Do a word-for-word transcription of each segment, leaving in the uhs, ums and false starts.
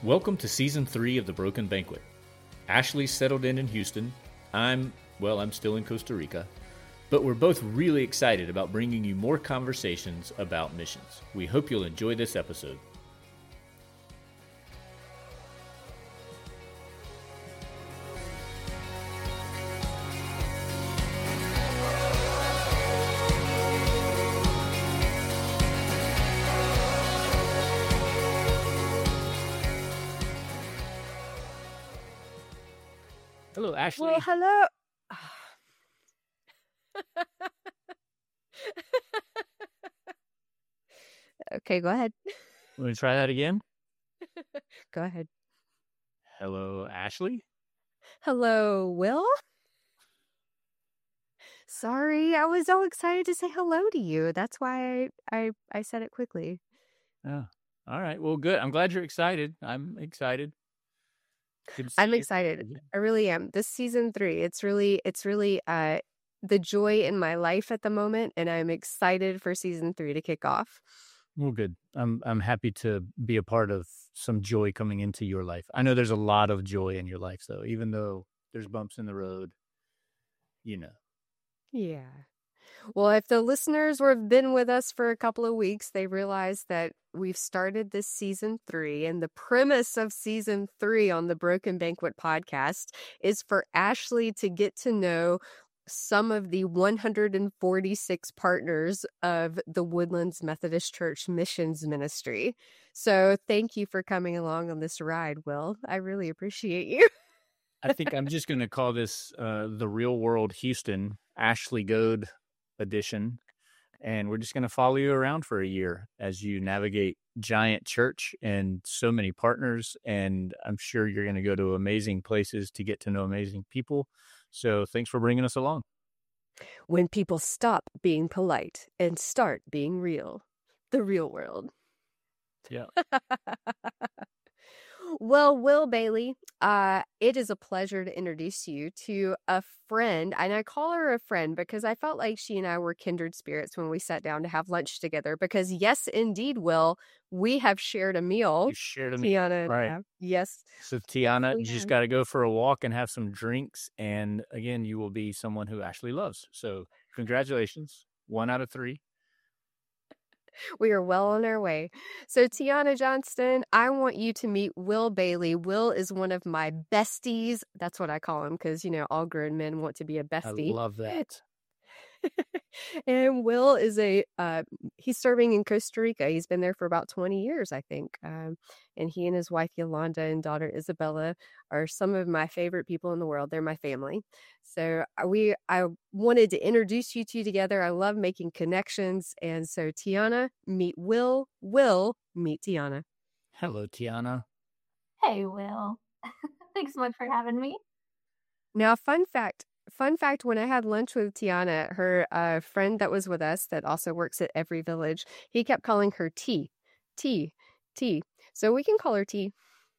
Welcome to Season three of The Broken Banquet. Ashley's settled in in Houston. I'm, well, I'm still in Costa Rica. But we're both really excited about bringing you more conversations about missions. We hope you'll enjoy this episode. Hello, Ashley. Well, hello. Okay, go ahead. Want to try that again? Go ahead. Hello, Ashley. Hello, Will. Sorry, I was so excited to say hello to you. That's why I I, I said it quickly. Oh, all right. Well, good. I'm glad you're excited. I'm excited. Good to see I'm you. excited. I really am. This season three, it's really it's really uh the joy in my life at the moment, and I'm excited for season three to kick off. Well, good. I'm I'm happy to be a part of some joy coming into your life. I know there's a lot of joy in your life, though, even though there's bumps in the road, you know. Yeah. Well, if the listeners were have been with us for a couple of weeks, they realize that we've started this season three, and the premise of season three on the Broken Banquet podcast is for Ashley to get to know some of the one hundred forty-six partners of the Woodlands Methodist Church Missions Ministry. So thank you for coming along on this ride, Will. I really appreciate you. I think I'm just going to call this uh, the Real World Houston Ashley Goad edition, and we're just going to follow you around for a year as you navigate giant church and so many partners, and I'm sure you're going to go to amazing places to get to know amazing people. So thanks for bringing us along. When people stop being polite and start being real. The real world. Yeah. Well, Will Bailey, uh, it is a pleasure to introduce you to a friend. And I call her a friend because I felt like she and I were kindred spirits when we sat down to have lunch together. Because yes, indeed, Will, we have shared a meal. You shared a meal. Tiana and Right. I. Yes. So Tiana, We you just have. got to go for a walk and have some drinks. And again, you will be someone who Ashley loves. So congratulations. One out of three. We are well on our way. So, Tiana Johnston, I want you to meet Will Bailey. Will is one of my besties. That's what I call him because, you know, all grown men want to be a bestie. I love that. And Will is a, uh, he's serving in Costa Rica. He's been there for about twenty years, I think. Um, and he and his wife, Yolanda, and daughter, Isabella, are some of my favorite people in the world. They're my family. So uh, we, I wanted to introduce you two together. I love making connections. And so Tiana, meet Will. Will, meet Tiana. Hello, Tiana. Hey, Will. Thanks so much for having me. Now, fun fact. Fun fact, when I had lunch with Tiana, her uh, friend that was with us that also works at Every Village, he kept calling her T. T. T. So we can call her T.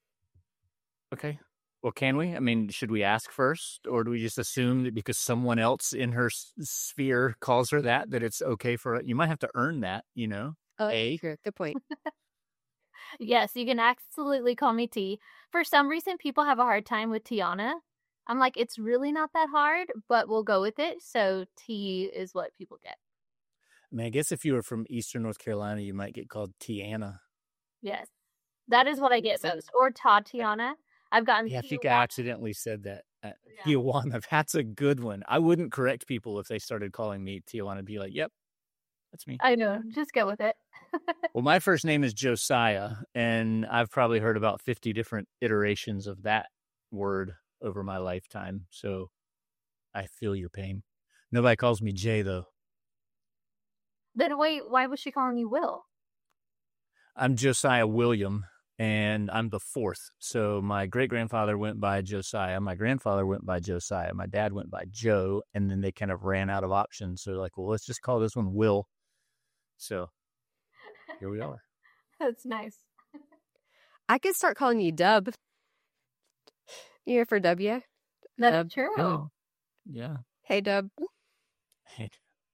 Okay. Well, can we? I mean, should we ask first, or do we just assume that because someone else in her s- sphere calls her that, that it's okay for it? You might have to earn that, you know? Oh, A. good, good point. Yes, you can absolutely call me T. For some reason, people have a hard time with Tiana. I'm like, it's really not that hard, but we'll go with it. So T is what people get. I mean, I guess if you were from Eastern North Carolina, you might get called Tiana. Yes, that is what I get most. Or Tatiana. I've gotten. Yeah, I think Tijuana. I accidentally said that. Uh, Yeah. Tijuana. That's a good one. I wouldn't correct people if they started calling me Tijuana. I'd be like, yep, that's me. I know. Just go with it. Well, my first name is Josiah, and I've probably heard about fifty different iterations of that word over my lifetime. So I feel your pain. Nobody calls me Jay, though. Then wait, why was she calling you Will? I'm Josiah William, and I'm the fourth. So my great-grandfather went by Josiah. My grandfather went by Josiah. My dad went by Joe, and then they kind of ran out of options. So they're like, well, let's just call this one Will. So here we are. That's nice. I could start calling you Dub. You here for W? That's Dub. true. Good. Yeah. Hey, Dub.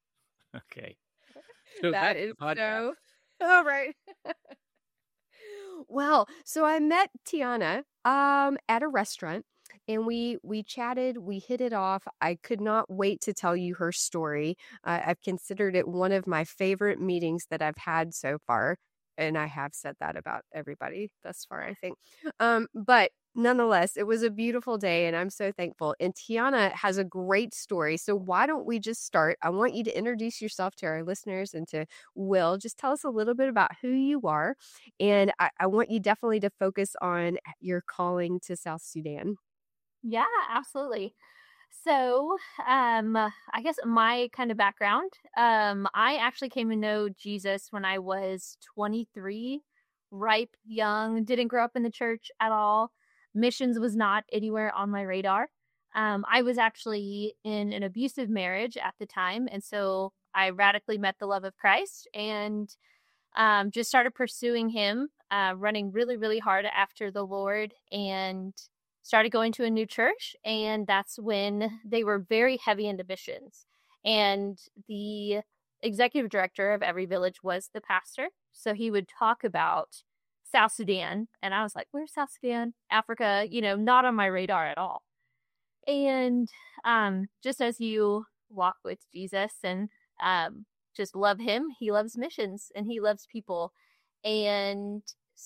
Okay. So That back to is the podcast. so. All right. Well, so I met Tiana um at a restaurant, and we we chatted, we hit it off. I could not wait to tell you her story. Uh, I've considered it one of my favorite meetings that I've had so far, and I have said that about everybody thus far, I think. Um, but nonetheless, it was a beautiful day, and I'm so thankful. And Tiana has a great story. So why don't we just start? I want you to introduce yourself to our listeners and to Will. Just tell us a little bit about who you are, and I, I want you definitely to focus on your calling to South Sudan. Yeah, absolutely. So, um, I guess my kind of background, um, I actually came to know Jesus when I was twenty-three, ripe, young, didn't grow up in the church at all. Missions was not anywhere on my radar. Um, I was actually in an abusive marriage at the time, and so I radically met the love of Christ and um, just started pursuing him, uh, running really, really hard after the Lord, and started going to a new church. And that's when they were very heavy into missions. And the executive director of every village was the pastor. So he would talk about South Sudan. And I was like, where's South Sudan? Africa, you know, not on my radar at all. And um, just as you walk with Jesus and um, just love him, he loves missions and he loves people. And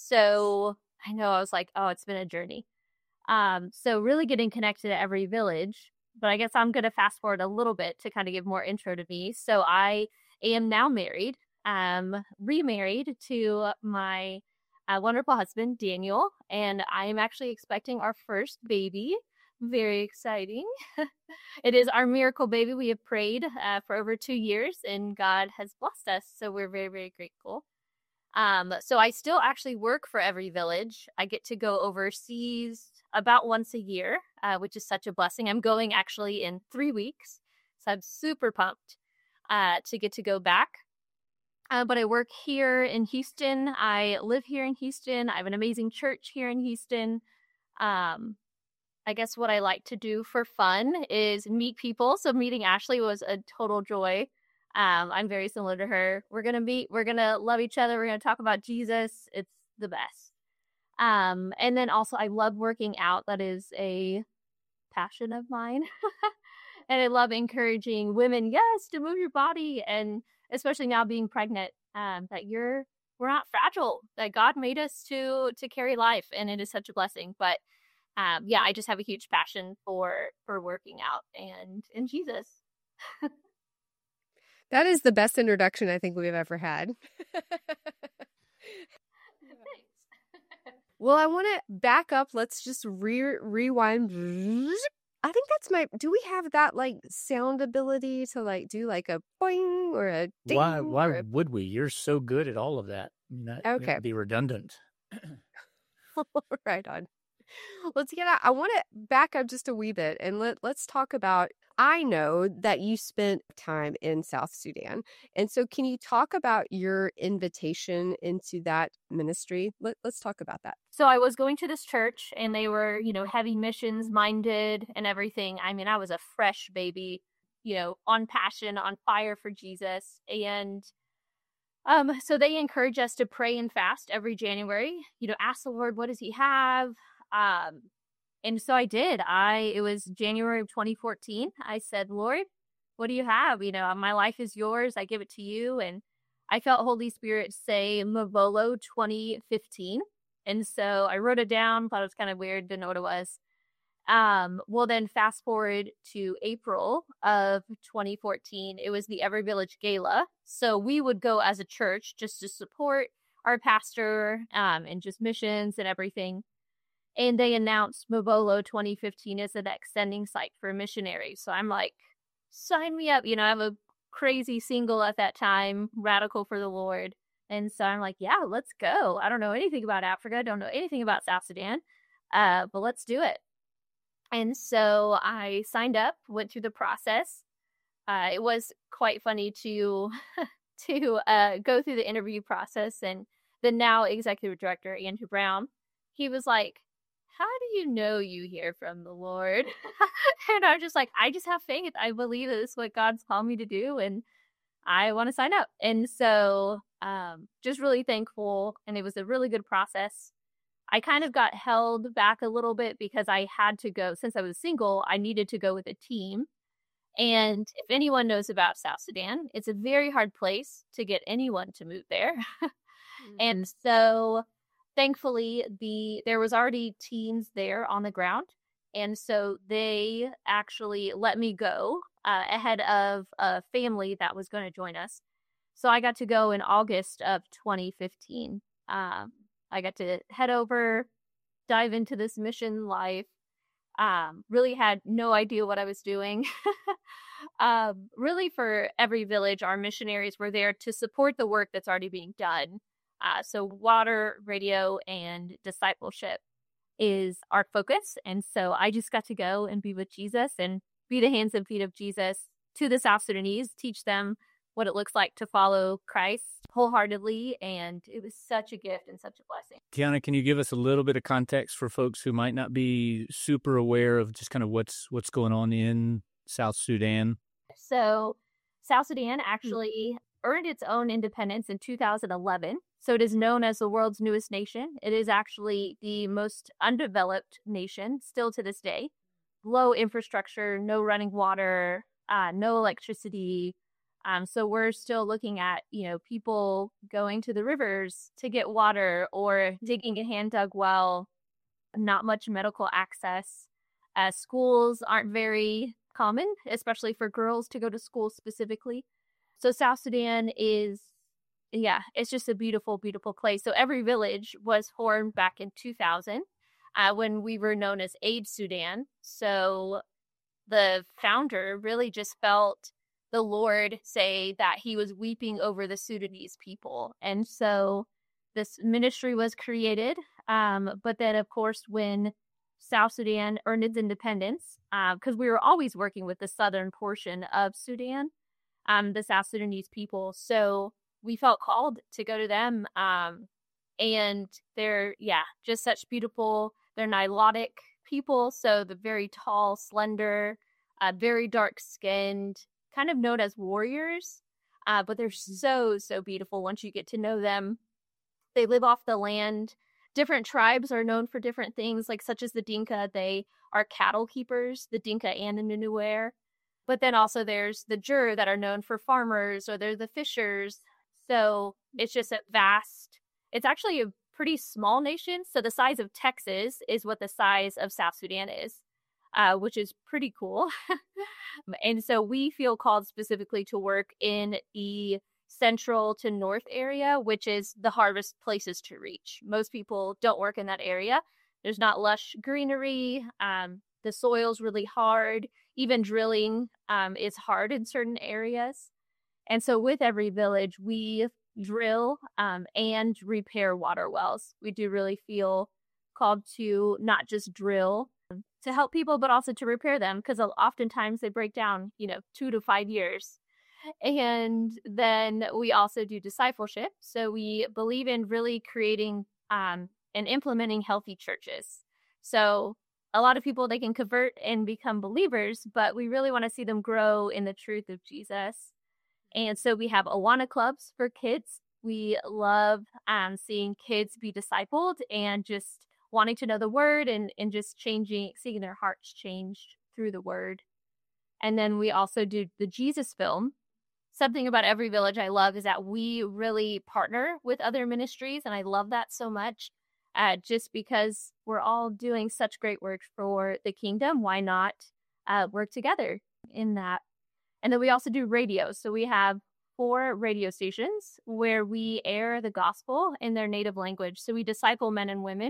so I know I was like, oh, it's been a journey. Um, so really getting connected to every village. But I guess I'm going to fast forward a little bit to kind of give more intro to me. So I am now married, um, remarried to my uh, wonderful husband, Daniel. And I am actually expecting our first baby. Very exciting. It is our miracle baby. We have prayed uh, for over two years and God has blessed us. So we're very, very grateful. Um, so I still actually work for every village. I get to go overseas about once a year, uh, which is such a blessing. I'm going actually in three weeks. So I'm super pumped uh, to get to go back. Uh, but I work here in Houston. I live here in Houston. I have an amazing church here in Houston. Um, I guess what I like to do for fun is meet people. So meeting Ashley was a total joy. Um, I'm very similar to her. We're going to meet. We're going to love each other. We're going to talk about Jesus. It's the best. Um, and then also I love working out. That is a passion of mine. And I love encouraging women, yes, to move your body. And especially now being pregnant, um, that you're, we're not fragile, that God made us to, to carry life. And it is such a blessing. But Um, yeah, I just have a huge passion for for working out and and Jesus. That is the best introduction I think we've ever had. Well, I want to back up. Let's just re- rewind. I think that's my. Do we have that like sound ability to like do like a boing or a ding? Why? Why or a... would we? You're so good at all of that. That Okay, would be redundant. Right on. Let's get out. I want to back up just a wee bit and let, let's talk about, I know that you spent time in South Sudan. And so can you talk about your invitation into that ministry? Let, let's talk about that. So I was going to this church and they were, you know, heavy missions minded and everything. I mean, I was a fresh baby, you know, on passion, on fire for Jesus. And um, so they encourage us to pray and fast every January, you know, ask the Lord, what does he have? Um, and so I did. I, it was January of twenty fourteen. I said, Lord, what do you have? You know, my life is yours. I give it to you. And I felt Holy Spirit say Mavolo twenty fifteen. And so I wrote it down, thought it was kind of weird, didn't know what it was. Um, well, then fast forward to April of twenty fourteen, it was the Every Village Gala. So we would go as a church just to support our pastor, um, and just missions and everything. And they announced Mavolo twenty fifteen as an extending site for missionaries. So I'm like, sign me up. You know, I'm a crazy single at that time, radical for the Lord. And so I'm like, yeah, let's go. I don't know anything about Africa. Don't know anything about South Sudan. Uh, but let's do it. And so I signed up, went through the process. Uh, it was quite funny to to uh, go through the interview process. And the now executive director, Andrew Brown, he was like, how do you know you hear from the Lord? And I'm just like, I just have faith. I believe that this is what God's called me to do. And I want to sign up. And so um, just really thankful. And it was a really good process. I kind of got held back a little bit because I had to go, since I was single, I needed to go with a team. And if anyone knows about South Sudan, it's a very hard place to get anyone to move there. And so thankfully, the there was already teens there on the ground. And so they actually let me go uh, ahead of a family that was going to join us. So I got to go in August of twenty fifteen. Um, I got to head over, dive into this mission life. Um, really had no idea what I was doing. um, really, for Every Village, our missionaries were there to support the work that's already being done. Uh, so water, radio, and discipleship is our focus. And so I just got to go and be with Jesus and be the hands and feet of Jesus to the South Sudanese, teach them what it looks like to follow Christ wholeheartedly. And it was such a gift and such a blessing. Tiana, can you give us a little bit of context for folks who might not be super aware of just kind of what's what's going on in South Sudan? So South Sudan actually earned its own independence in two thousand eleven. So it is known as the world's newest nation. It is actually the most undeveloped nation still to this day. Low infrastructure, no running water, uh, no electricity. Um, so we're still looking at, you know, people going to the rivers to get water or digging a hand dug well, not much medical access. Uh, schools aren't very common, especially for girls to go to school specifically. So South Sudan is, yeah, it's just a beautiful, beautiful place. So Every Village was formed back in two thousand uh, when we were known as Aid Sudan. So the founder really just felt the Lord say that he was weeping over the Sudanese people. And so this ministry was created. Um, but then, of course, when South Sudan earned its independence, because uh, we were always working with the southern portion of Sudan, um, the South Sudanese people. So we felt called to go to them. Um, and they're, yeah, just such beautiful, they're Nilotic people. So the very tall, slender, uh, very dark skinned, kind of known as warriors, uh, but they're so, so beautiful once you get to know them. They live off the land. Different tribes are known for different things, like such as the Dinka. They are cattle keepers, the Dinka and the Nuer. But then also there's the Jur that are known for farmers, or they're the fishers. So it's just a vast, it's actually a pretty small nation. So the size of Texas is what the size of South Sudan is. Uh, which is pretty cool. And so we feel called specifically to work in the central to north area, which is the hardest places to reach. Most people don't work in that area. There's not lush greenery. Um, the soil's really hard. Even drilling um, is hard in certain areas. And so with Every Village, we drill um, and repair water wells. We do really feel called to not just drill to help people, but also to repair them, because oftentimes they break down, you know, two to five years. And then we also do discipleship. So we believe in really creating um, and implementing healthy churches. So a lot of people, they can convert and become believers, but we really want to see them grow in the truth of Jesus. And so we have Awana clubs for kids. We love um, seeing kids be discipled and just wanting to know the word and, and just changing, seeing their hearts changed through the word. And then we also do the Jesus film. Something about Every Village I love is that we really partner with other ministries, and I love that so much. Uh, just because we're all doing such great work for the kingdom, why not uh, work together in that? And then we also do radio. So we have four radio stations where we air the gospel in their native language. So we disciple men and women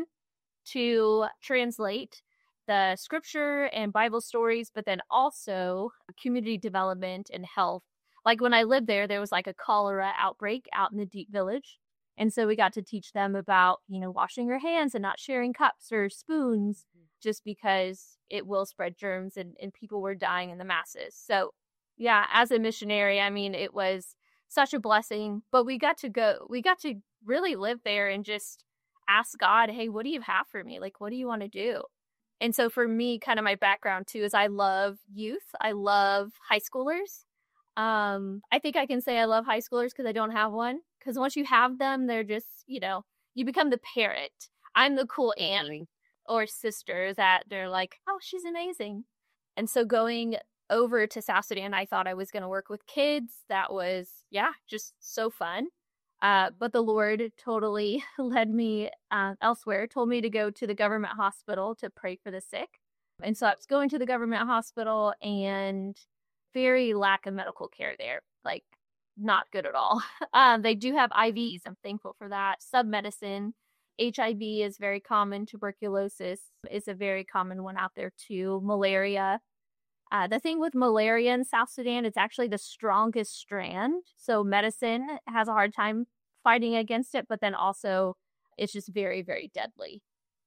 to translate the scripture and Bible stories, but then also community development and health. Like when I lived there, there was like a cholera outbreak out in the Deep Village. And so we got to teach them about, you know, washing your hands and not sharing cups or spoons, just because it will spread germs and, and people were dying in the masses. So yeah, as a missionary, I mean, it was such a blessing, but we got to go, we got to really live there and just ask God, hey, what do you have for me? Like, what do you want to do? And so for me, kind of my background too, is I love youth. I love high schoolers. Um, I think I can say I love high schoolers because I don't have one. Because once you have them, they're just, you know, you become the parent. I'm the cool aunt or sister that they're like, oh, she's amazing. And so going over to South Sudan, I thought I was going to work with kids. That was, yeah, just so fun. Uh, but the Lord totally led me uh, elsewhere, told me to go to the government hospital to pray for the sick. And so I was going to the government hospital and very lack of medical care there, like not good at all. Um, they do have I Vs. I'm thankful for that. Submedicine. H I V is very common. Tuberculosis is a very common one out there too. Malaria. Uh, the thing with malaria in South Sudan, it's actually the strongest strand. So medicine has a hard time fighting against it, but then also it's just very, very deadly.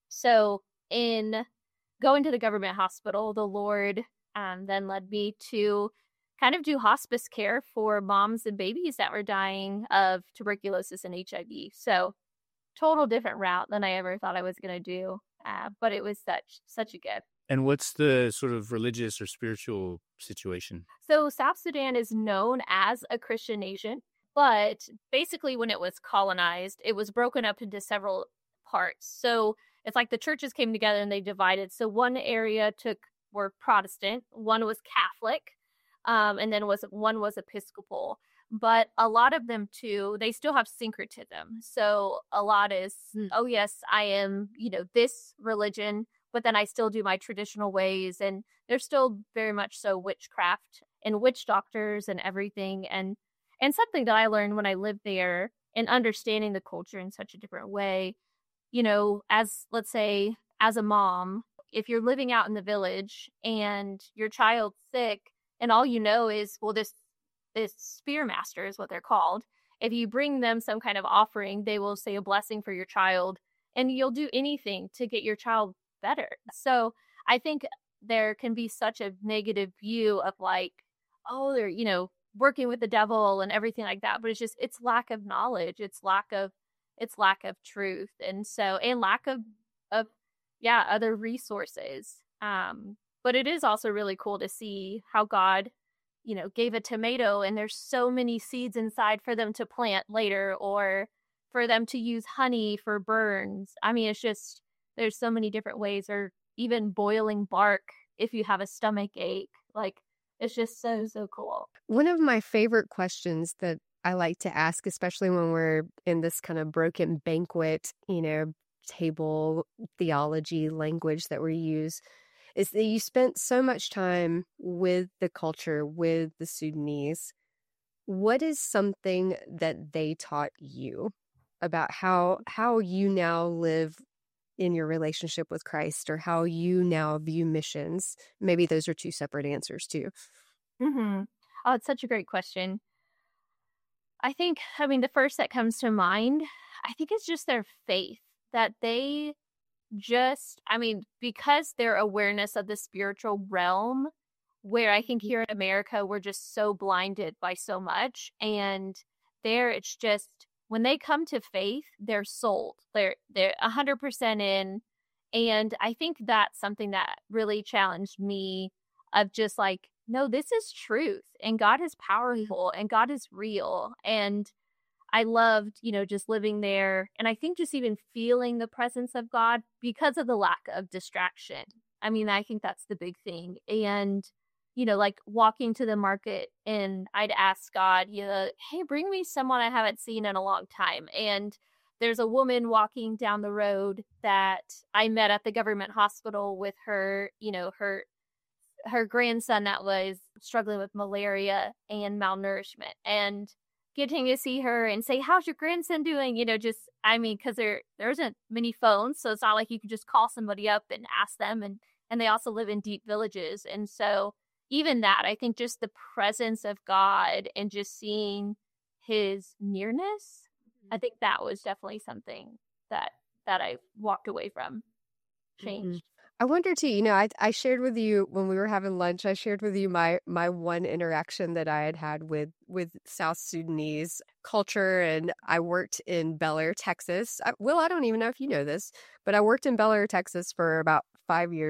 So in going to the government hospital, the Lord um, then led me to kind of do hospice care for moms and babies that were dying of tuberculosis and H I V. So total different route than I ever thought I was going to do. Uh, but it was such, such a gift. And what's the sort of religious or spiritual situation? So South Sudan is known as a Christian nation, but basically when it was colonized, it was broken up into several parts. So it's like the churches came together and they divided. So one area took were Protestant, one was Catholic, um, and then was one was Episcopal. But a lot of them too, they still have syncretism. So a lot is, oh yes, I am, you know, this religion, but then I still do my traditional ways. And there's still very much so witchcraft and witch doctors and everything. And and something that I learned when I lived there and understanding the culture in such a different way, you know, as let's say as a mom, if you're living out in the village and your child's sick and all you know is, well, this this spear master is what they're called. If you bring them some kind of offering, they will say a blessing for your child and you'll do anything to get your child better. So I think there can be such a negative view of like, oh, they're, you know, working with the devil and everything like that. But it's just, it's lack of knowledge. It's lack of, it's lack of truth. And so, and lack of, of, yeah, other resources. Um, but it is also really cool to see how God, you know, gave a tomato and there's so many seeds inside for them to plant later or for them to use honey for burns. I mean, it's just, there's so many different ways, or even boiling bark if you have a stomach ache. Like, it's just so, so cool. One of my favorite questions that I like to ask, especially when we're in this kind of broken banquet, you know, table theology language that we use, is that you spent so much time with the culture, with the Sudanese. What is something that they taught you about how how you now live in your relationship with Christ, or how you now view missions? Maybe those are two separate answers too. Mm-hmm. Oh, it's such a great question. I think, I mean, the first that comes to mind, I think it's just their faith that they just, I mean, because their awareness of the spiritual realm, where I think here in America, we're just so blinded by so much. And there, it's just, when they come to faith, they're sold. They're they're one hundred percent in. And I think that's something that really challenged me of just like, no, this is truth. And God is powerful and God is real. And I loved, you know, just living there. And I think just even feeling the presence of God because of the lack of distraction. I mean, I think that's the big thing. And you know, like walking to the market and I'd ask God, you know, hey, bring me someone I haven't seen in a long time. And there's a woman walking down the road that I met at the government hospital with her, you know, her her grandson that was struggling with malaria and malnourishment. And getting to see her and say, how's your grandson doing? You know, just, I mean, because there, there isn't many phones. So it's not like you can just call somebody up and ask them. And, and they also live in deep villages. And so even that, I think just the presence of God and just seeing his nearness, I think that was definitely something that that I walked away from, changed. Mm-hmm. I wonder too, you know, I I shared with you when we were having lunch, I shared with you my my one interaction that I had had with with South Sudanese culture. And I worked in Bel Air, Texas. I, Will, I don't even know if you know this, but I worked in Bel Air, Texas for about five years.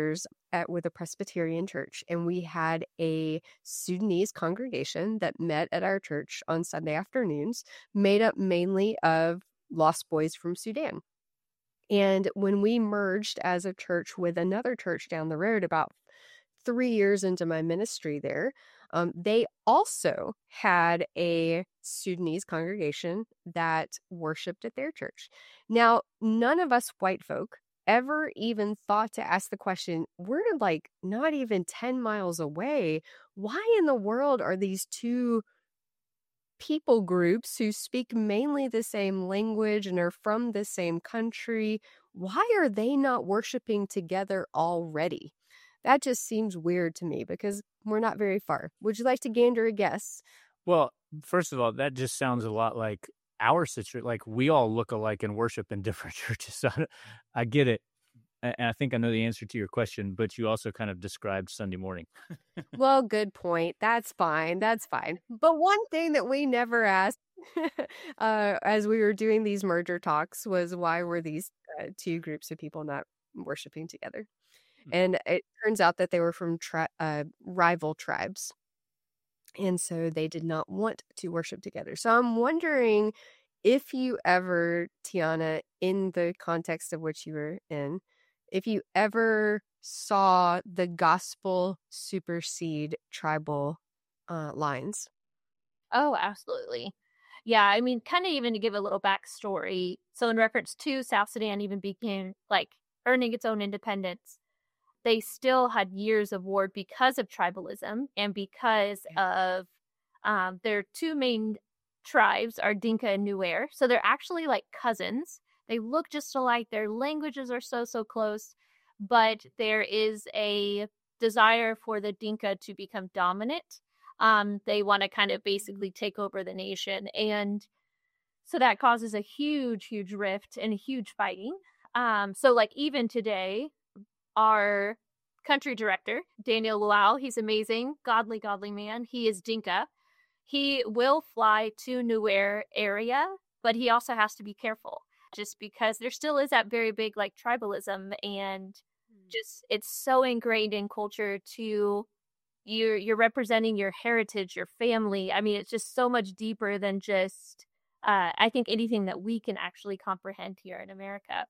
at with a Presbyterian church, and we had a Sudanese congregation that met at our church on Sunday afternoons, made up mainly of lost boys from Sudan. And when we merged as a church with another church down the road about three years into my ministry there, um, they also had a Sudanese congregation that worshiped at their church. Now, none of us white folk ever even thought to ask the question, we're like not even ten miles away. Why in the world are these two people groups who speak mainly the same language and are from the same country, why are they not worshiping together already? That just seems weird to me because we're not very far. Would you like to gander a guess? Well, first of all, that just sounds a lot like our situation. Like we all look alike and worship in different churches. So I, I get it. And I think I know the answer to your question, but you also kind of described Sunday morning. Well, good point. That's fine. That's fine. But one thing that we never asked uh, as we were doing these merger talks was why were these uh, two groups of people not worshiping together? And it turns out that they were from tri- uh, rival tribes. And so they did not want to worship together. So I'm wondering if you ever, Tiana, in the context of which you were in, if you ever saw the gospel supersede tribal uh, lines. Oh, absolutely. Yeah, I mean, kind of even to give a little backstory. So in reference to South Sudan even became like earning its own independence, they still had years of war because of tribalism and because of um, their two main tribes are Dinka and Nuer. So they're actually like cousins. They look just alike. Their languages are so, so close. But there is a desire for the Dinka to become dominant. Um, they want to kind of basically take over the nation. And so that causes a huge, huge rift and huge fighting. Um, so like even today, our country director, Daniel Luau, he's amazing, godly, godly man. He is Dinka. He will fly to Nuer area, but he also has to be careful just because there still is that very big like tribalism and just it's so ingrained in culture to you're you're representing your heritage, your family. I mean, it's just so much deeper than just uh, I think anything that we can actually comprehend here in America.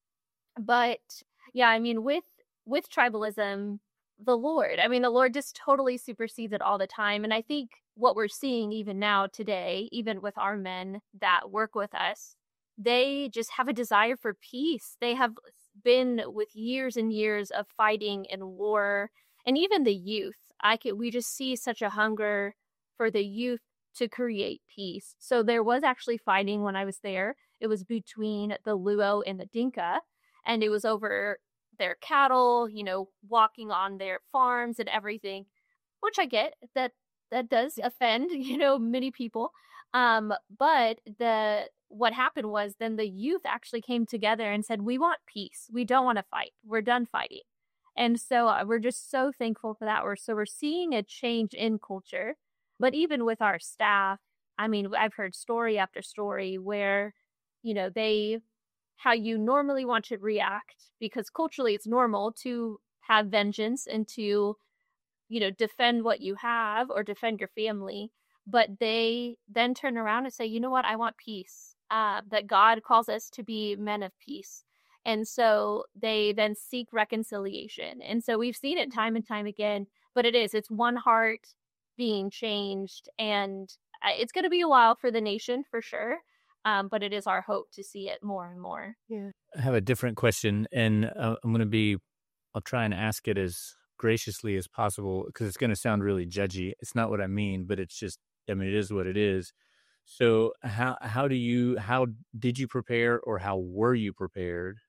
But yeah, I mean, with with tribalism, the Lord, I mean, the Lord just totally supersedes it all the time. And I think what we're seeing even now today, even with our men that work with us, they just have a desire for peace. They have been with years and years of fighting and war, and even the youth. I could, we just see such a hunger for the youth to create peace. So there was actually fighting when I was there. It was between the Luo and the Dinka, and it was over their cattle, you know, walking on their farms and everything, which I get that that does offend, you know, many people. Um, but the what happened was then the youth actually came together and said, we want peace. We don't want to fight. We're done fighting. And so uh, we're just so thankful for that. We're so we're seeing a change in culture. But even with our staff, I mean, I've heard story after story where, you know, they, how you normally want to react because culturally it's normal to have vengeance and to, you know, defend what you have or defend your family. But they then turn around and say, you know what, I want peace. Uh, that God calls us to be men of peace. And so they then seek reconciliation. And so we've seen it time and time again, but it is, it's one heart being changed. And it's going to be a while for the nation for sure. Um, but it is our hope to see it more and more. Yeah. I have a different question, and uh, I'm going to be, I'll try and ask it as graciously as possible because it's going to sound really judgy. It's not what I mean, but it's just, I mean, it is what it is. So how how do you, how did you prepare or how were you prepared?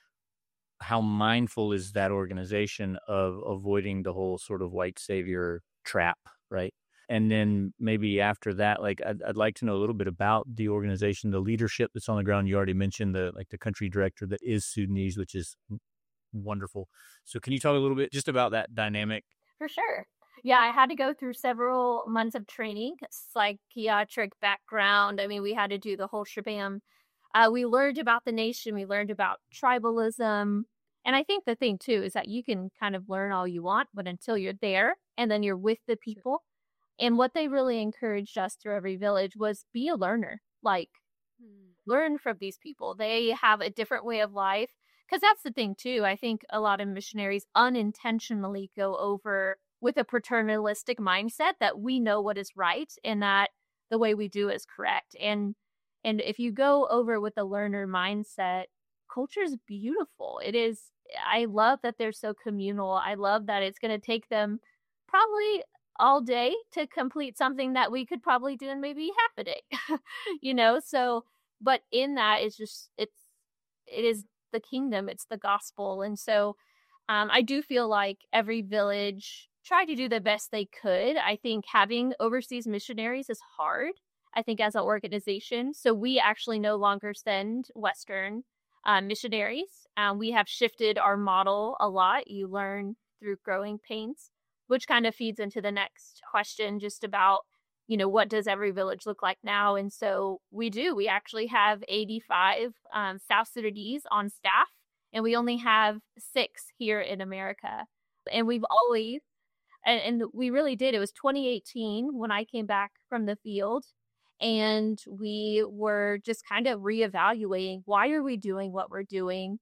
How mindful is that organization of avoiding the whole sort of white savior trap, right? And then maybe after that, like I'd, I'd like to know a little bit about the organization, the leadership that's on the ground. You already mentioned the like the country director that is Sudanese, which is wonderful. So can you talk a little bit just about that dynamic? For sure. Yeah, I had to go through several months of training, psychiatric background. I mean, we had to do the whole shebang. Uh, we learned about the nation. We learned about tribalism. And I think the thing too is that you can kind of learn all you want, but until you're there and then you're with the people. And what they really encouraged us through Every Village was be a learner. Like, learn from these people. They have a different way of life. Because that's the thing too. I think a lot of missionaries unintentionally go over with a paternalistic mindset that we know what is right and that the way we do is correct. And and if you go over with a learner mindset, culture is beautiful. It is. I love that they're so communal. I love that it's going to take them probably all day to complete something that we could probably do in maybe half a day. you know, so but in that it's just it's it is the kingdom, it's the gospel. And so um, I do feel like Every Village tried to do the best they could. I think having overseas missionaries is hard, I think, as an organization. So we actually no longer send Western uh, missionaries. Um, we have shifted our model a lot. You learn through growing pains, which kind of feeds into the next question just about, you know, what does Every Village look like now? And so we do. We actually have eighty-five um, South Sudanese on staff, and we only have six here in America. And we've always, and, and we really did. It was twenty eighteen when I came back from the field, and we were just kind of reevaluating, why are we doing what we're doing?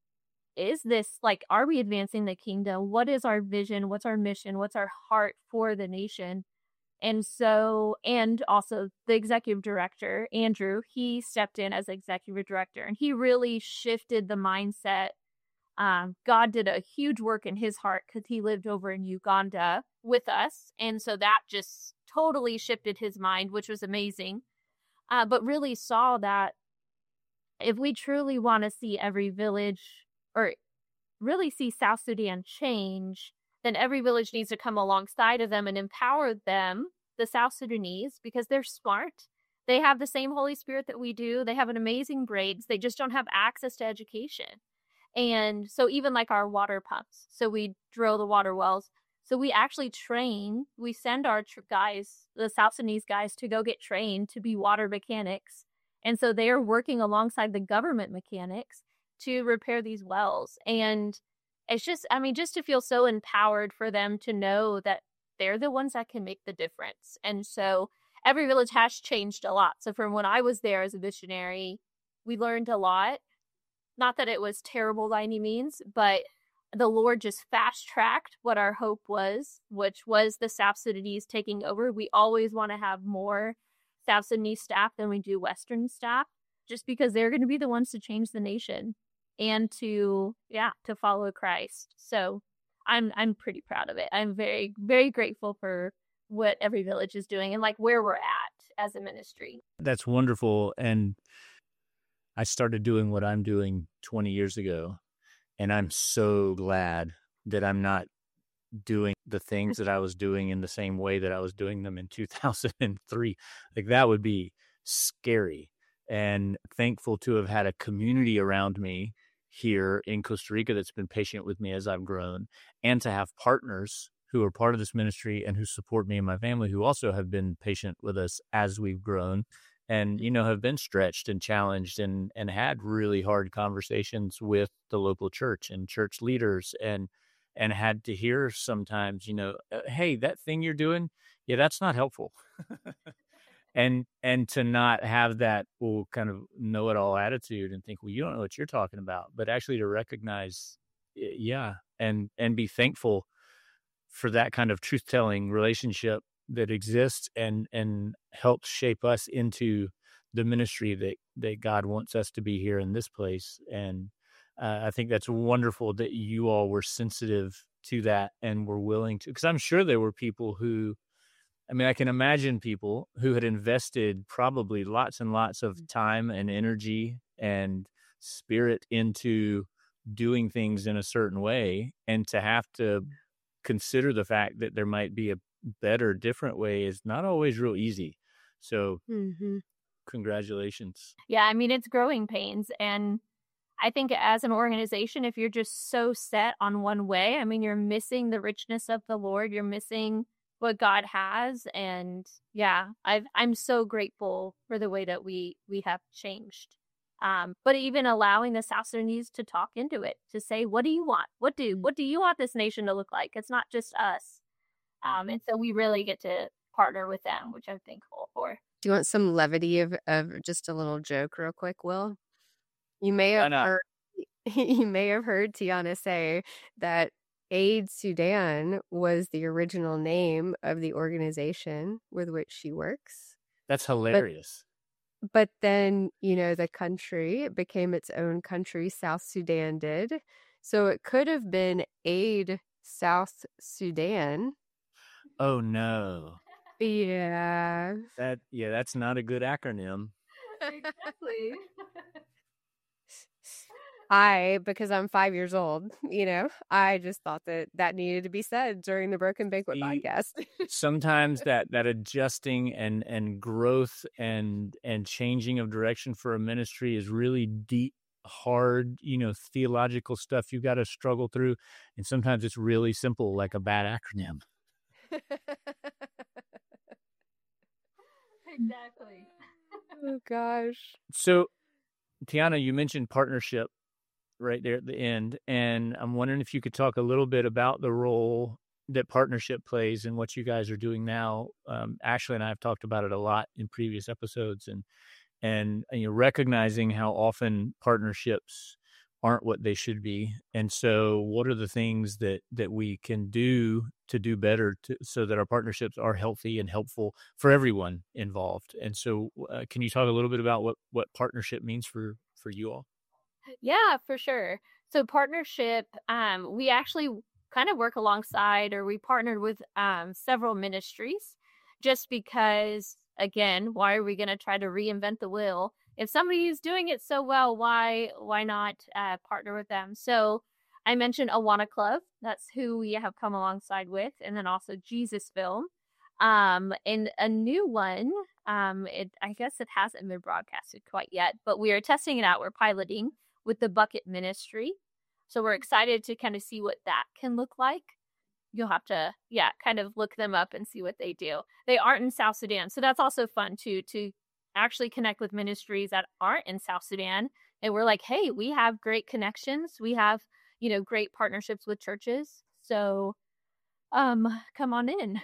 Is this, like, are we advancing the kingdom? What is our vision? What's our mission? What's our heart for the nation? And so, and also the executive director, Andrew, he stepped in as executive director, and he really shifted the mindset. Um, God did a huge work in his heart because he lived over in Uganda with us. And so that just totally shifted his mind, which was amazing. Uh, but really saw that if we truly want to see Every Village, or really see South Sudan change, then Every Village needs to come alongside of them and empower them, the South Sudanese, because they're smart. They have the same Holy Spirit that we do. They have an amazing brains. They just don't have access to education. And so even like our water pumps, so we drill the water wells. So we actually train, we send our tr- guys, the South Sudanese guys, to go get trained to be water mechanics. And so they are working alongside the government mechanics to repair these wells. And it's just, I mean, just to feel so empowered for them to know that they're the ones that can make the difference. And so Every Village has changed a lot. So from when I was there as a missionary, we learned a lot. Not that it was terrible by any means, but the Lord just fast tracked what our hope was, which was the South Sudanese taking over. We always want to have more South Sudanese staff than we do Western staff, just because they're going to be the ones to change the nation and to, yeah, to follow Christ. So I'm, I'm pretty proud of it. I'm very, very grateful for what Every Village is doing and like where we're at as a ministry. That's wonderful. And I started doing what I'm doing twenty years ago, and I'm so glad that I'm not doing the things that I was doing in the same way that I was doing them in two thousand three. Like, that would be scary. And thankful to have had a community around me here in Costa Rica that's been patient with me as I've grown, and to have partners who are part of this ministry and who support me and my family, who also have been patient with us as we've grown, and, you know, have been stretched and challenged and, and had really hard conversations with the local church and church leaders, and, and had to hear sometimes, you know, uh, hey, that thing you're doing, yeah, that's not helpful. and, and to not have that, well, kind of know-it-all attitude and think, well, you don't know what you're talking about, but actually to recognize, yeah, and, and be thankful for that kind of truth-telling relationship that exists and and helps shape us into the ministry that that God wants us to be here in this place. And uh, I think that's wonderful that you all were sensitive to that and were willing to, because I'm sure there were people who, I mean, I can imagine people who had invested probably lots and lots of time and energy and spirit into doing things in a certain way, and to have to consider the fact that there might be a better, different way is not always real easy. So Mm-hmm. congratulations. Yeah, I mean, it's growing pains. And I think as an organization, if you're just so set on one way, I mean, you're missing the richness of the Lord. You're missing what God has. And yeah, I've, I'm so grateful for the way that we, we have changed. Um, but even allowing the South Sudanese to talk into it, to say, what do you want? What do what do you want this nation to look like? It's not just us. Um, and so we really get to partner with them, which I'm thankful for. Do you want some levity of, of just a little joke real quick, Will? You may Why have not? heard you may have heard Tiana say that Aid Sudan was the original name of the organization with which she works. That's hilarious. But, but then, you know, the country, it became its own country, South Sudan did. So it could have been Aid South Sudan. Oh no. Yeah. That yeah, that's not a good acronym. Exactly. I, because I'm five years old, you know, I just thought that that needed to be said during the Broken Banquet See, podcast. Sometimes that that adjusting and and growth and and changing of direction for a ministry is really deep, hard, you know, theological stuff you got to struggle through, and sometimes it's really simple, like a bad acronym. Exactly. Oh gosh. So, Tiana, you mentioned partnership right there at the end, and I'm wondering if you could talk a little bit about the role that partnership plays in what you guys are doing now. Um, Ashley and I have talked about it a lot in previous episodes, and and you know, recognizing how often partnerships aren't what they should be, and so what are the things that that we can do to do better to, so that our partnerships are healthy and helpful for everyone involved. And so, uh, can you talk a little bit about what what partnership means for for you all? Yeah, for sure. So partnership, um, we actually kind of work alongside, or we partnered with um, several ministries, just because, again, why are we going to try to reinvent the wheel? If somebody is doing it so well, why why not uh, partner with them? So I mentioned Awana Club. That's who we have come alongside with, and then also Jesus Film. Um, and a new one, um, it I guess it hasn't been broadcasted quite yet, but we are testing it out. We're piloting with the Bucket Ministry. So we're excited to kind of see what that can look like. You'll have to, yeah, kind of look them up and see what they do. They aren't in South Sudan. So that's also fun too, to actually connect with ministries that aren't in South Sudan. And we're like, hey, we have great connections. We have, you know, great partnerships with churches. So um, come on in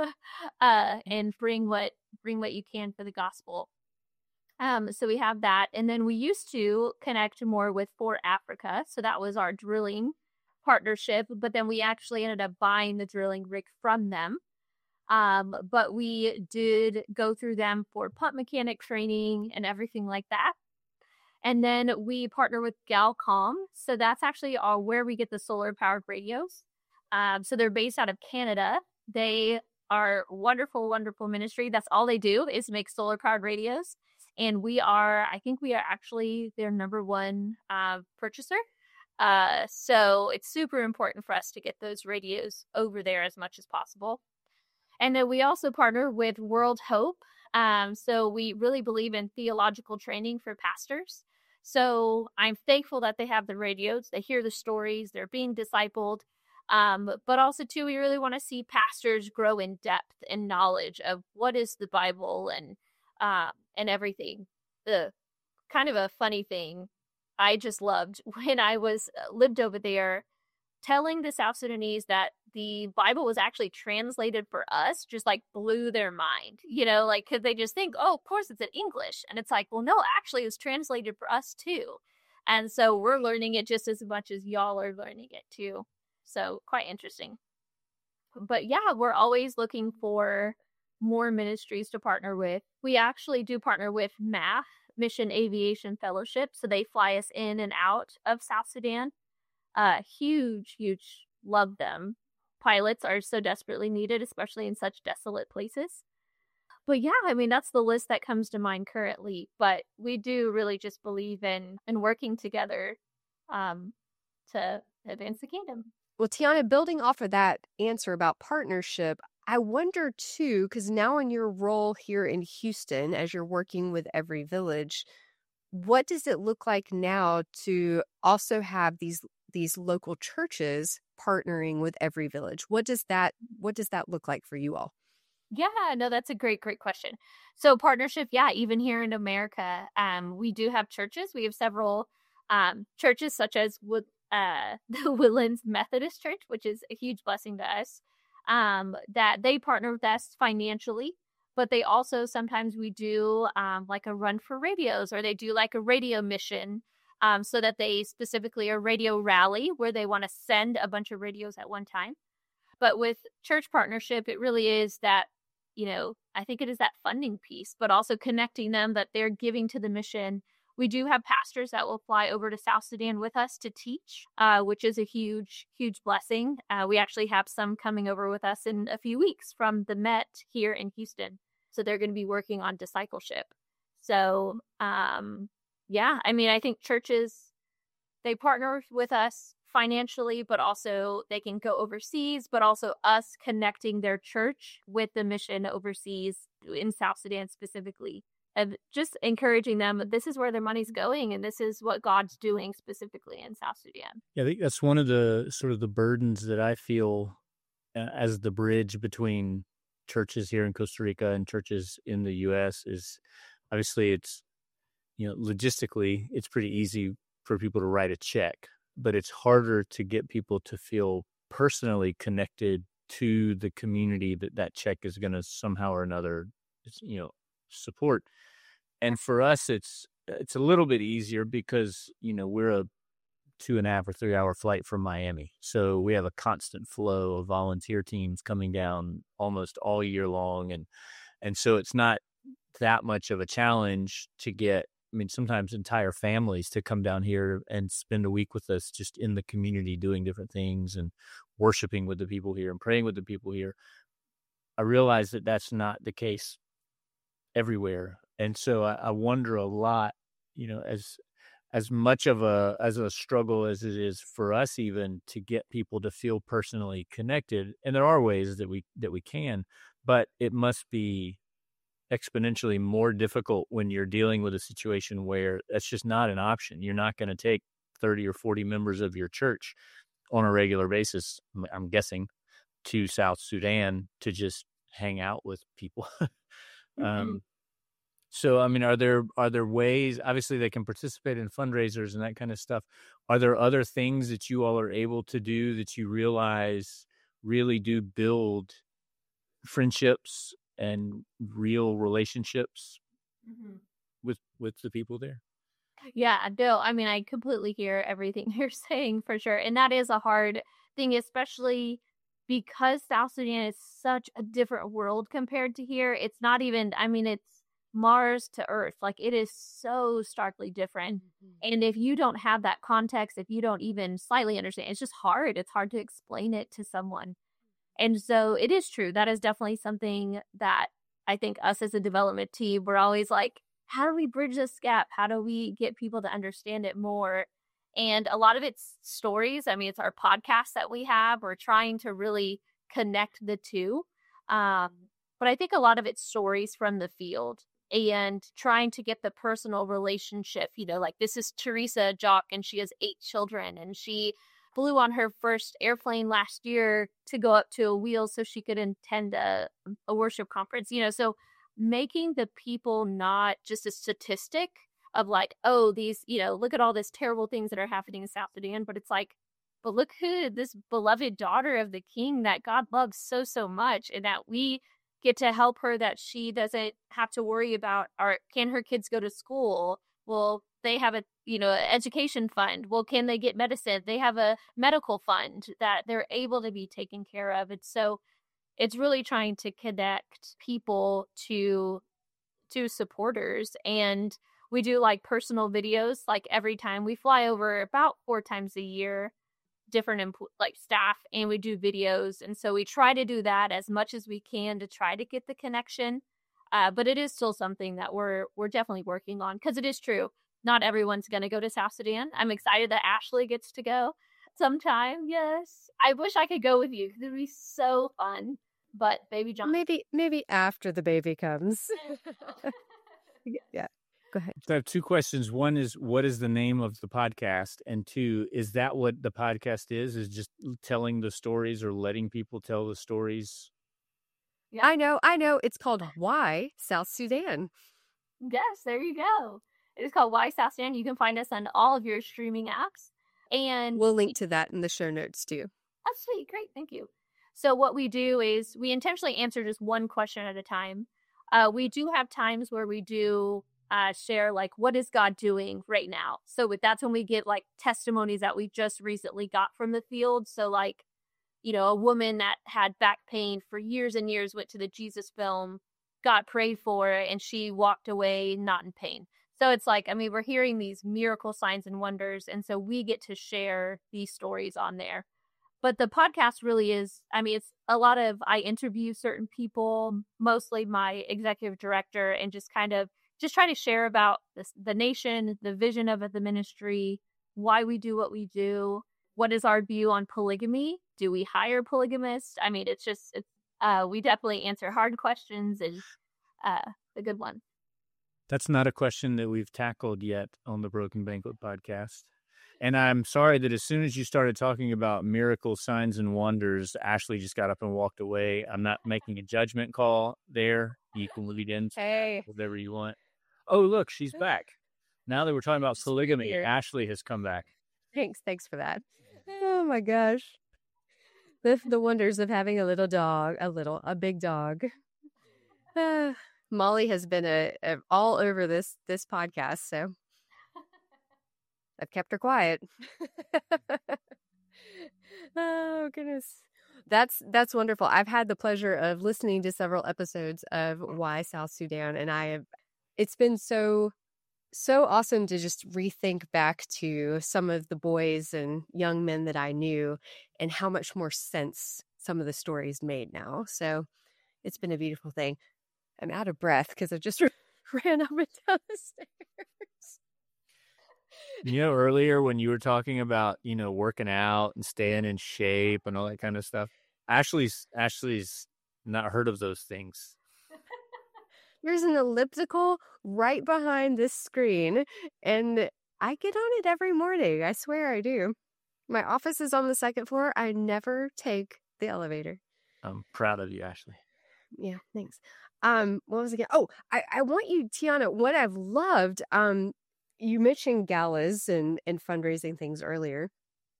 uh, and bring what bring what you can for the gospel. Um, so we have that. And then we used to connect more with For Africa. So that was our drilling partnership. But then we actually ended up buying the drilling rig from them. Um, but we did go through them for pump mechanic training and everything like that. And then we partner with Galcom. So that's actually our, where we get the solar powered radios. Um, so they're based out of Canada. They are wonderful, wonderful ministry. That's all they do is make solar powered radios. And we are, I think we are actually their number one uh, purchaser. Uh, so it's super important for us to get those radios over there as much as possible. And then we also partner with World Hope. Um, so we really believe in theological training for pastors. So I'm thankful that they have the radios. They hear the stories. They're being discipled. Um, but also, too, we really want to see pastors grow in depth and knowledge of what is the Bible and uh, and everything. The kind of a funny thing I just loved when I was lived over there, telling the South Sudanese that the Bible was actually translated for us, just like blew their mind, you know, like, because they just think, oh, of course it's in English. And it's like, well, no, actually it's translated for us too. And so we're learning it just as much as y'all are learning it too. So quite interesting. But yeah, we're always looking for more ministries to partner with. We actually do partner with M A F, Mission Aviation Fellowship. So they fly us in and out of South Sudan. Uh, huge, huge, love them. Pilots are so desperately needed, especially in such desolate places. But yeah, I mean, that's the list that comes to mind currently. But we do really just believe in, in working together um, to advance the kingdom. Well, Tiana, building off of that answer about partnership, I wonder too, because now in your role here in Houston, as you're working with Every Village, what does it look like now to also have these these local churches partnering with Every Village? What does that what does that look like for you all? Yeah, no, that's a great, great question. So partnership, yeah, even here in America, um, we do have churches. We have several um, churches such as Wood, uh, the Woodlands Methodist Church, which is a huge blessing to us, um, that they partner with us financially, but they also sometimes we do um, like a run for radios, or they do like a radio mission, um, so that they specifically a radio rally where they want to send a bunch of radios at one time. But with church partnership, it really is that, you know, I think it is that funding piece, but also connecting them that they're giving to the mission. We do have pastors that will fly over to South Sudan with us to teach, uh, which is a huge, huge blessing. Uh, we actually have some coming over with us in a few weeks from the Met here in Houston. So they're going to be working on discipleship. So, um, yeah, I mean, I think churches, they partner with us financially, but also they can go overseas, but also us connecting their church with the mission overseas in South Sudan specifically. And just encouraging them, this is where their money's going and this is what God's doing specifically in South Sudan. Yeah, I think that's one of the sort of the burdens that I feel uh, as the bridge between churches here in Costa Rica and churches in the U S is obviously it's, you know, logistically, it's pretty easy for people to write a check, but it's harder to get people to feel personally connected to the community that that check is going to somehow or another, you know, support. And for us, it's it's a little bit easier because, you know, we're a two and a half or three hour flight from Miami. So we have a constant flow of volunteer teams coming down almost all year long. And, and so it's not that much of a challenge to get, I mean, sometimes entire families to come down here and spend a week with us just in the community doing different things and worshiping with the people here and praying with the people here. I realize that that's not the case everywhere. And so I, I wonder a lot, you know, as as much of a as a struggle as it is for us even to get people to feel personally connected. And there are ways that we that we can, but it must be exponentially more difficult when you're dealing with a situation where that's just not an option. You're not going to take thirty or forty members of your church on a regular basis, I'm guessing, to South Sudan to just hang out with people. Mm-hmm. um, so, I mean, are there are there ways, obviously they can participate in fundraisers and that kind of stuff. Are there other things that you all are able to do that you realize really do build friendships and real relationships Mm-hmm. with with the people there? Yeah, no, I mean, I completely hear everything you're saying for sure. And that is a hard thing, especially because South Sudan is such a different world compared to here. It's not even, I mean, it's Mars to Earth. Like, it is so starkly different. Mm-hmm. And if you don't have that context, if you don't even slightly understand, it's just hard. It's hard to explain it to someone. And so it is true. That is definitely something that I think us as a development team, we're always like, how do we bridge this gap? How do we get people to understand it more? And a lot of it's stories. I mean, it's our podcast that we have. We're trying to really connect the two. Um, but I think a lot of it's stories from the field and trying to get the personal relationship. You know, like this is Teresa Jock and she has eight children and she flew on her first airplane last year to go up to a wheel so she could attend a, a worship conference. You know, so making the people not just a statistic of like, oh, these, you know, look at all these terrible things that are happening in South Sudan, but it's like, but look who this beloved daughter of the king that God loves so, so much, and that we get to help her, that she doesn't have to worry about, or can her kids go to school? Well, they have a, you know, education fund. Well, can they get medicine? They have a medical fund that they're able to be taken care of. And so it's really trying to connect people to to supporters. And we do like personal videos, like every time we fly over about four times a year, different empl- like staff, and we do videos. And so we try to do that as much as we can to try to get the connection. Uh, but it is still something that we're we're definitely working on, because it is true. Not everyone's going to go to South Sudan. I'm excited that Ashley gets to go sometime. Yes. I wish I could go with you because it would be so fun. But baby John. Maybe maybe after the baby comes. Yeah. Go ahead. So I have two questions. One is, what is the name of the podcast? And two, is that what the podcast is? Is just telling the stories or letting people tell the stories Yeah. I know, I know. It's called Why South Sudan. Yes, there you go. It is called Why South Sudan. You can find us on all of your streaming apps. And We'll link to that in the show notes too. Oh, sweet. Great. Thank you. So what we do is we intentionally answer just one question at a time. Uh, we do have times where we do uh, share, like, what is God doing right now? So with, that's when we get, like, testimonies that we just recently got from the field. So, like, you know, a woman that had back pain for years and years went to the Jesus Film, got prayed for, and she walked away not in pain. So it's like, I mean, we're hearing these miracle signs and wonders, and so we get to share these stories on there. But the podcast really is, I mean, it's a lot of, I interview certain people, mostly my executive director, and just kind of just try to share about this, the nation, the vision of the ministry, why we do what we do, what is our view on polygamy? Do we hire polygamists? I mean, it's just, it's, uh, we definitely answer hard questions and uh, a good one. That's not a question that we've tackled yet on the Broken Banquet podcast. And I'm sorry that as soon as you started talking about miracle signs and wonders, Ashley just got up and walked away. I'm not making a judgment call there. You can lead into Hey. whatever you want. Oh, look, she's back. Now that we're talking about polygamy, Here. Ashley has come back. Thanks. Thanks for that. Oh my gosh. The, the wonders of having a little dog, a little, a big dog. Uh, Molly has been a, a all over this, this podcast. So I've kept her quiet. Oh, goodness. That's that's wonderful. I've had the pleasure of listening to several episodes of Why South Sudan, and I have, it's been so, so awesome to just rethink back to some of the boys and young men that I knew and how much more sense some of the stories made now. So it's been a beautiful thing. I'm out of breath because I just ran up and down the stairs. You know, earlier when you were talking about, you know, working out and staying in shape and all that kind of stuff, Ashley's Ashley's not heard of those things. There's an elliptical right behind this screen, and I get on it every morning. I swear I do. My office is on the second floor. I never take the elevator. I'm proud of you, Ashley. Yeah, thanks. Um, what was it again? Oh, I, I want you, Tiana, what I've loved, um, you mentioned galas and, and fundraising things earlier,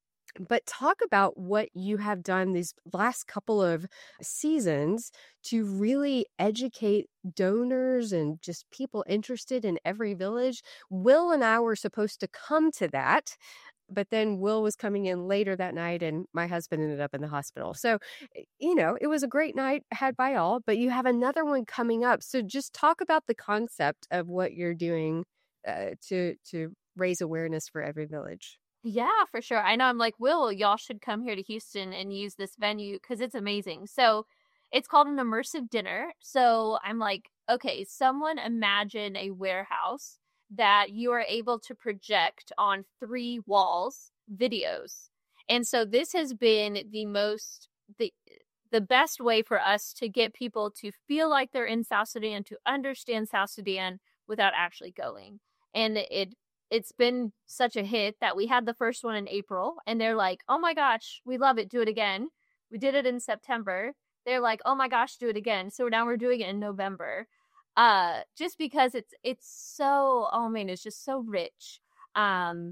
but talk about what you have done these last couple of seasons to really educate donors and just people interested in Every Village. Will and I were supposed to come to that, but then Will was coming in later that night and my husband ended up in the hospital. So, you know, it was a great night had by all, but you have another one coming up. So just talk about the concept of what you're doing uh, to to raise awareness for Every Village. Yeah, for sure. I know. I'm like, Will, y'all should come here to Houston and use this venue because it's amazing. So it's called an immersive dinner. So I'm like, okay, someone imagine a warehouse that you are able to project on three walls videos. And so this has been the most, the the best way for us to get people to feel like they're in South Sudan, to understand South Sudan without actually going. And it it's been such a hit that we had the first one in April and they're like, oh my gosh, we love it. Do it again. We did it in September. They're like, oh my gosh, do it again. So now we're doing it in November. Uh, just because it's, it's so, oh man, it's just so rich. Um,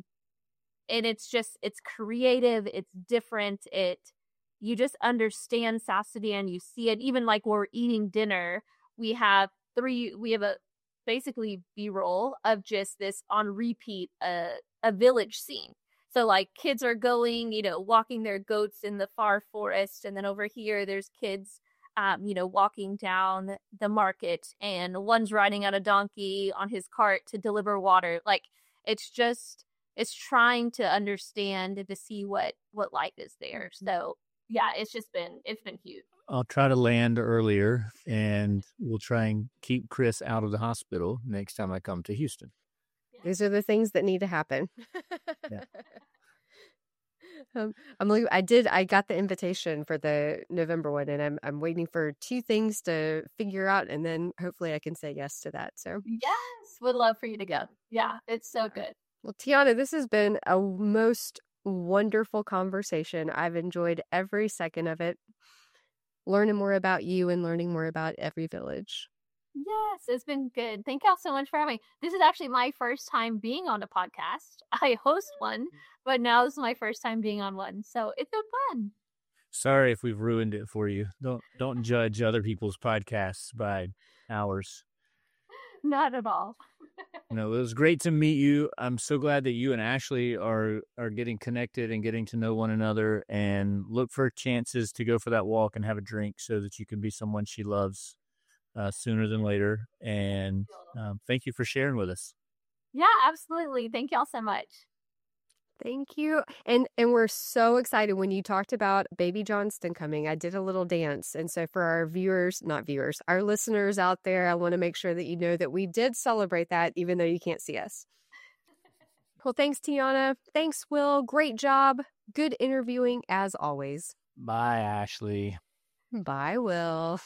and it's just, it's creative. It's different. It, you just understand South Sudan. You see it even like when we're eating dinner, we have three, we have a, basically B-roll of just this on repeat, uh, a village scene. So like kids are going, you know, walking their goats in the far forest. And then over here, there's kids, um, you know, walking down the market and one's riding on a donkey on his cart to deliver water. Like it's just, it's trying to understand and to see what, what life is there. So yeah, it's just been, it's been huge. I'll try to land earlier, and we'll try and keep Chris out of the hospital next time I come to Houston. These are the things that need to happen. Yeah. um, I'm looking, I did. I got the invitation for the November one, and I'm I'm waiting for two things to figure out, and then hopefully I can say yes to that. So yes, would love for you to go. Yeah, it's so good. Well, Tiana, this has been a most wonderful conversation. I've enjoyed every second of it. learning more about you and learning more about Every Village. Yes, it's been good. Thank y'all so much for having me. This is actually my first time being on a podcast. I host one, but now this is my first time being on one. So it's been fun. Sorry if we've ruined it for you. Don't don't judge other people's podcasts by ours. Not at all. No, it was great to meet you. I'm so glad that you and Ashley are are getting connected and getting to know one another, and look for chances to go for that walk and have a drink so that you can be someone she loves uh, sooner than later. And um, thank you for sharing with us. Yeah, absolutely. Thank y'all so much. Thank you. And and we're so excited when you talked about Baby Johnston coming. I did a little dance. And so for our viewers, not viewers, our listeners out there, I want to make sure that you know that we did celebrate that, even though you can't see us. Well, thanks, Tiana. Thanks, Will. Great job. Good interviewing as always. Bye, Ashley. Bye, Will.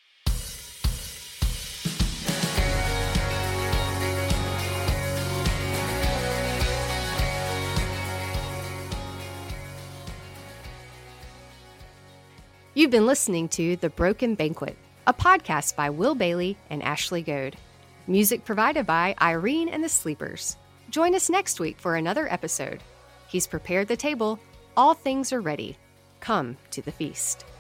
You've been listening to The Broken Banquet, a podcast by Will Bailey and Ashley Goad. Music provided by Irene and the Sleepers. Join us next week for another episode. He's prepared the table. All things are ready. Come to the feast.